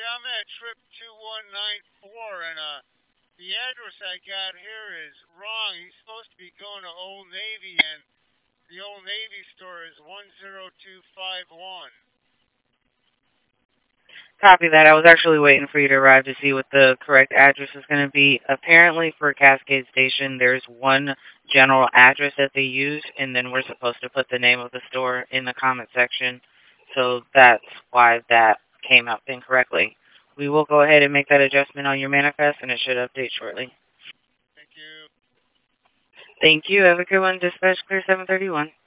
Yeah, I'm at trip 2194, and the address I got here is wrong. He's supposed to be going to Old Navy, and the Old Navy store is 10251. Copy that. I was actually waiting for you to arrive to see what the correct address is going to be. Apparently, for Cascade Station, there's one general address that they use, and then we're supposed to put the name of the store in the comment section. So that's why that came out incorrectly. We will go ahead and make that adjustment on your manifest, and it should update shortly. Thank you. Thank you. Have a good one. Dispatch clear 731.